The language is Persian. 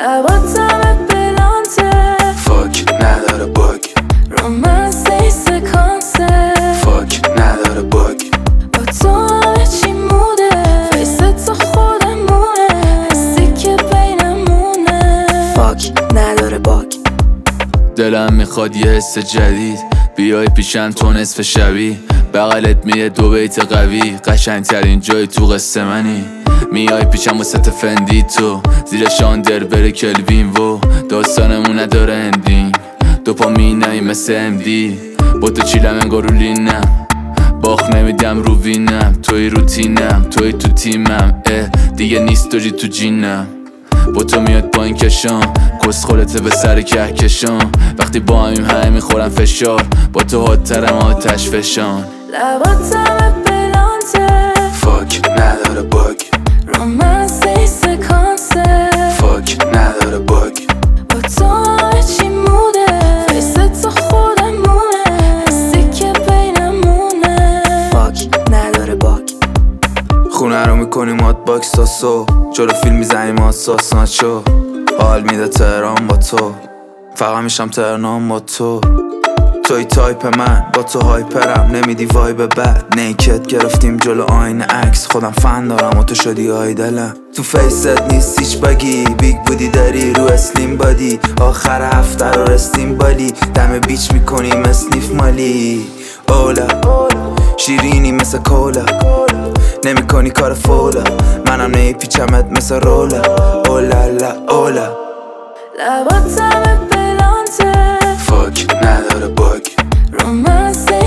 لباتم بلانته فاک نداره باگ رومنس سکانسه فاک نداره باگ با تو همه چی موده فیست تو خودمونه حسی که بینمونه فاک نداره باگ دلم میخواد یه حس جدید بیای پیشم تو نصف شبی بغلت میره دو بیت قوی قشنگترین جای تو قصه منی میای پیشم واسه فندی تو زیر شاندر بره کلوین و داستانمون نداره اندینگ دوپامینایی مثل امدی با تو چیلم انگار رو لینم باخ نمیدم رو وینم توی روتینم توی تو تیمم دیگه نیست داری تو جینم با تو میاد پایین کشان کس خودته به سر کهکشان وقتی با همه میخورم فشار با تو حادترم آتش فشان لباتم بلانته فاک نداره باگ رومنس سکانسه فاک نداره باگ با تو همه چی موده فیست تو خودمونه حسی که بینمونه فاک نداره باگ خونه رو میکنیم هات باکس تا صبح جلو فیلم میزنیم حساس نشو حال میده تهران با تو فقط میشم تهران با تو توی تایپ من با تو هایپرم نمیدی وایب بد نیکت گرفتیم جلو آینه عکس خودم فن دارم و تو شدی آیدلم تو فیست نیست هیچ بگی بیگ بودی داری رو اسلیم بادی آخر هفته رو رستیم بالی دم بیچ میکنیم اسنیف مالی اولا شیرینی مثل کولا نمی کنی کار فولا منم نیپیچمت مثل رولا اولا لا اولا لباتم بلانته فاک نداره باگ رومنس